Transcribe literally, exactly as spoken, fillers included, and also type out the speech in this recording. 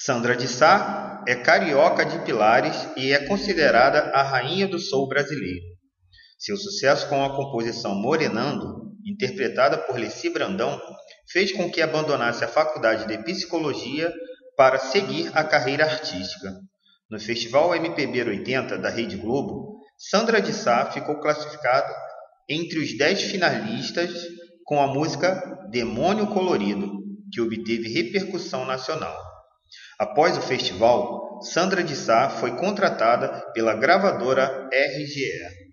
Sandra de Sá é carioca de Pilares e é considerada a rainha do soul brasileiro. Seu sucesso com a composição Morenando, interpretada por Leci Brandão, fez com que abandonasse a faculdade de psicologia para seguir a carreira artística. No Festival M P B oitenta da Rede Globo, Sandra de Sá ficou classificada entre os dez finalistas com a música Demônio Colorido, que obteve repercussão nacional. Após o festival, Sandra de Sá foi contratada pela gravadora R G E.